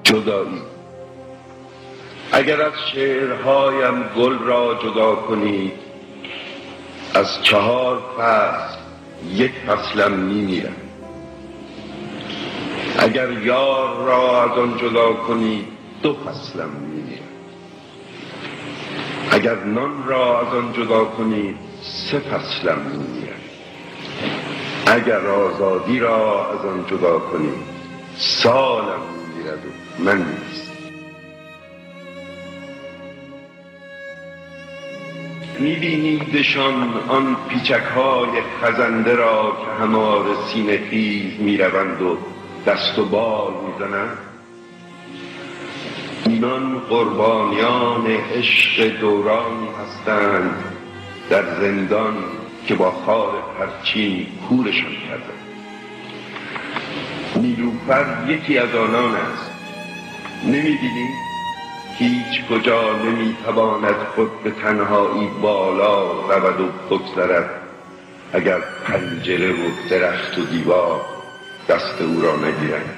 جدایی. اگر از شعرهایم گل را جدا کنید، از 4 فصل 1 فصلم میمیرم. اگر یار را از آن جدا کنید 2 فصلم میمیرم. اگر نان را از آن جدا کنید 3 فصلم میمیرم. اگر آزادی را از آن جدا کنید سالم میمیرد و من نیست. میبینیدشان آن پیچک‌های خزنده را که هماره سینه خیز میروند و دست و بال میزنند. اینان قربانیان عشق دورانی هستند در زندان که با خار پرچین کورشان کردند. نیلوفر یکی از آنان است. نمی‌بینی؟ هیچ کجا نمیتواند خود به تنهایی بالا رود و بگذرد اگر پنجره و درخت و دیوار دست او را نگیرند.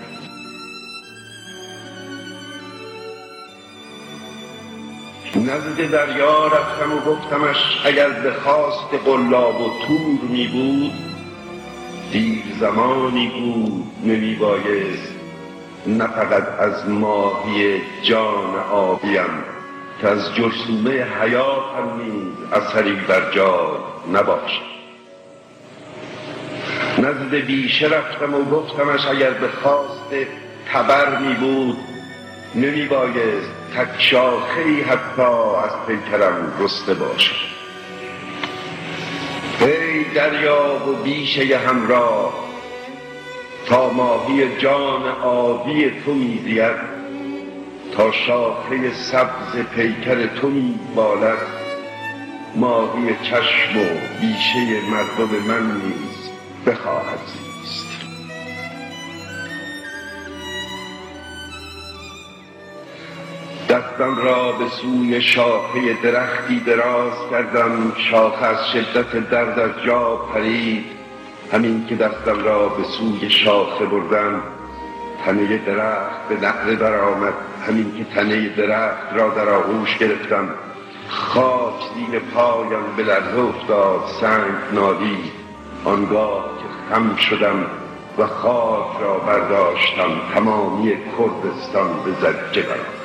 نزد دریا رفتم و گفتمش اگر به خواست قلاب و تور می بود، دیر زمانی بود نمیبایست نه فقط از ماهی جان آبیم که از جرثومه حیاتم نیز اثری بر جای نباشد. نزد بیشه رفتم و گفتمش اگر به خواست تبر می بود نمیبایست تک شاخه‌ای حتی از پیکرم رسته باشد. ای دریا و بیشه همراه، تا ماهی جان آبی تو می‌زید، تا شاخه سبز پیکر تو می‌بالد، ماهی چشم و بیشه مردم من نیز بخواهد زیست. دستم را به سوی شاخه درختی دراز کردم. شاخه از شدت درد از جا پرید. همین که دستم را به سوی شاخه بردم، تنه درخت به نعره درآمد. همین که تنه درخت را در آغوش گرفتم، خاک زیر پایم به لرزه افتاد، سنگ نالید. آنگاه که خم شدم و خاک را برداشتم، تمامی کردستان به زجه برآمد.